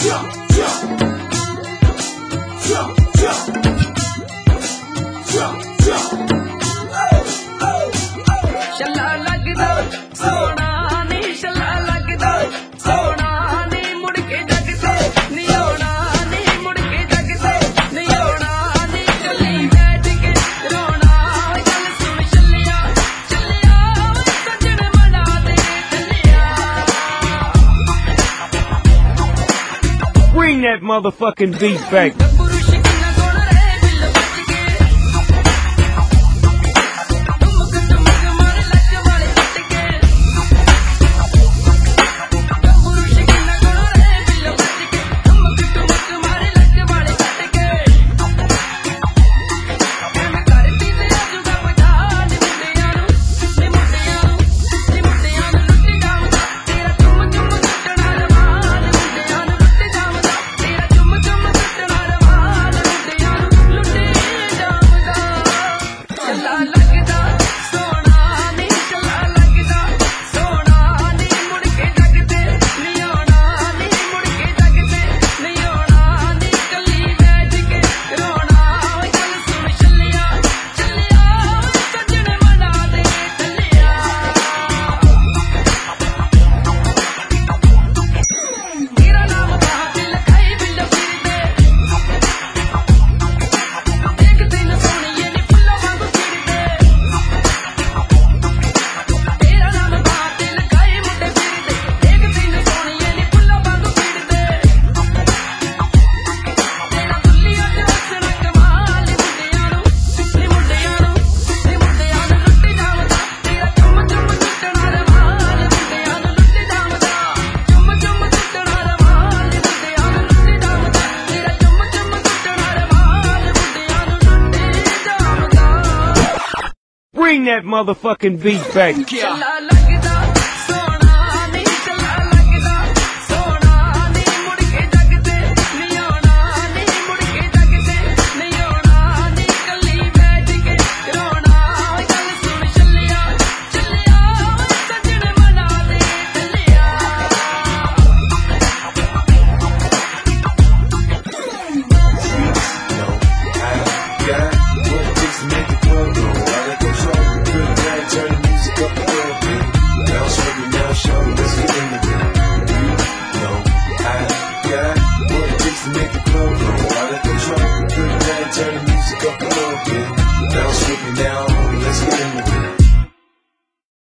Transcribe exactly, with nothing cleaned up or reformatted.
ਛੱਲਾ ਲੱਗਦਾ ਸੋਹਣਾ ਨੀ ਛੱਲਾ ਲੱਗਦਾ ਸੋਹਣਾ ਨੀ ਮੁੜ ਕੇ ਜੱਗ ਤੇ ਨੀ ਆਉਣਾ ਨੀ ਮੁੜ ਕੇ ਜੱਗ ਤੇ ਨੀ ਆਉਣਾ ਨੀ ਕੱਲੀ ਬੈਠ ਕੇ ਰੋਣਾ ਗੱਲ ਸੁਣ ਛੱਲਿਆ ਛੱਲਿਆ ਸੱਜਣ ਮਨਾ ਦੇ ਚੱਲਿਆ Bring that motherfucking beat back. Bring that motherfucking beat back. Challa lagda